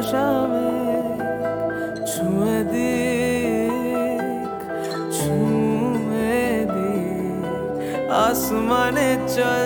শামেক ছুঁয়ে দিক আসমানে চল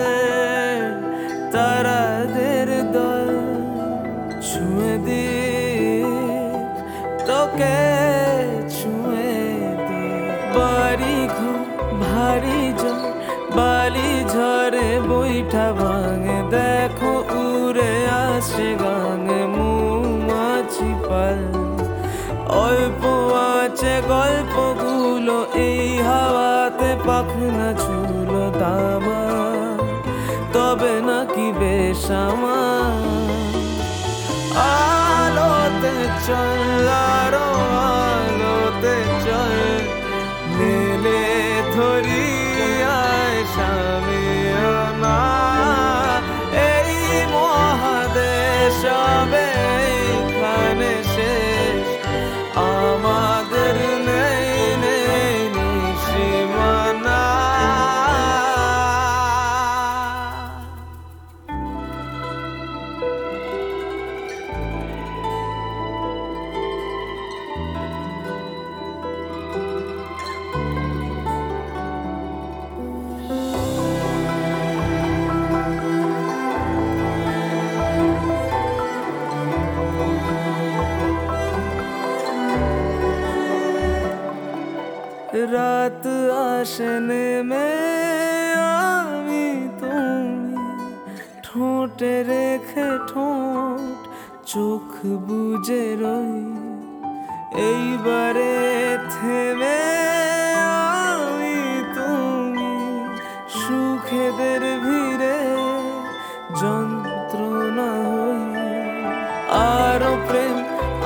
তারাদের দল ছুঁয়ে দিক তোকে ছুঁয়ে দিক বাড়ি ঘর ভারী ঝড় বালি ঝরে বৈঠা ভাঙে দেখো উড়ে আসে গাঙে মৌমাছি পাল অল্প আছে গল্পগুলো এই হাওয়াতে পাখনা ঝুলো দামা তবে নাকি বেশামা আলোতে চল আরো আলোতে চল মেলে ধরি আয় শামিয়ানা এই মহাদেশ হবে এইখানে শেষ আমাদের নেই নেই নিশিমানা রাত আসে নেমে আমি তুমি ঠোঁটে রেখে ঠোঁট চোখ বুজে রই এইবারে থেমে আমি তুমি সুখেদের ভিড়ে যন্ত্রণা হই আরো প্রেম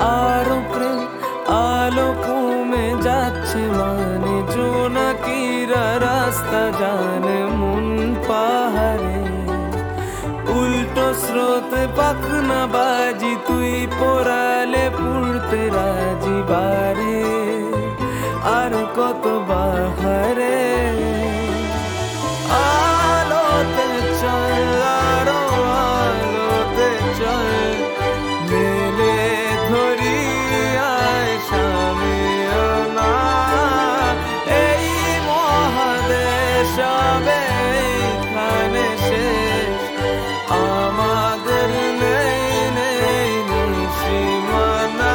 আলো কমে যাচ্ছে মানে জোনাকিরা রাস্তা জানে মন পাহাড়ে উল্টো স্রোতে পাখনা বাজি তুই পোড়ালে পুড়তে রাজি বারে আর কত বাহারে আলোতে চল আরো আলোতে চল মেলে ধরি আয় শামিয়ানা এই মহাদেশ হবে এইখানে শেষ আমাদের নেই নেই নিশিমানা